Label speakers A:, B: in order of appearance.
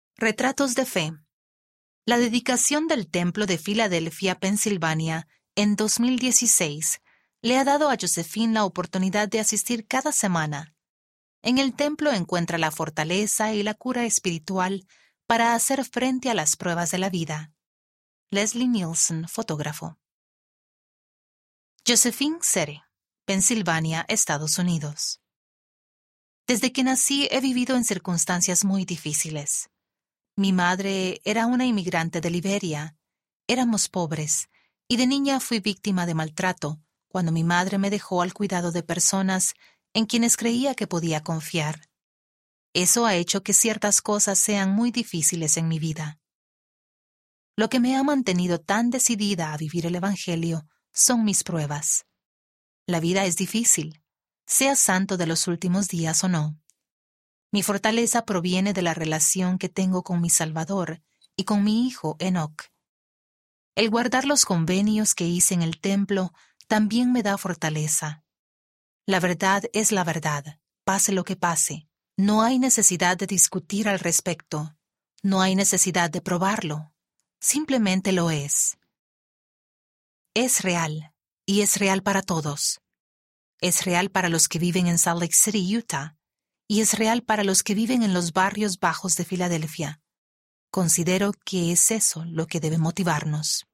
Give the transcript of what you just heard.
A: Retratos de fe. La dedicación del Templo de Filadelfia, Pensilvania, en 2016, le ha dado a Josephine la oportunidad de asistir cada semana. En el templo encuentra la fortaleza y la cura espiritual para hacer frente a las pruebas de la vida. Leslie Nielsen, fotógrafo. Josephine Sere, Pensilvania, Estados Unidos. Desde que nací he vivido en circunstancias muy difíciles. Mi madre era una inmigrante de Liberia. Éramos pobres, y de niña fui víctima de maltrato cuando mi madre me dejó al cuidado de personas en quienes creía que podía confiar. Eso ha hecho que ciertas cosas sean muy difíciles en mi vida. Lo que me ha mantenido tan decidida a vivir el Evangelio son mis pruebas. La vida es difícil, sea santo de los últimos días o no. Mi fortaleza proviene de la relación que tengo con mi Salvador y con mi hijo Enoch. El guardar los convenios que hice en el templo también me da fortaleza. La verdad es la verdad, pase lo que pase. No hay necesidad de discutir al respecto. No hay necesidad de probarlo. Simplemente lo es. Es real, y es real para todos. Es real para los que viven en Salt Lake City, Utah, y es real para los que viven en los barrios bajos de Filadelfia. Considero que es eso lo que debe motivarnos.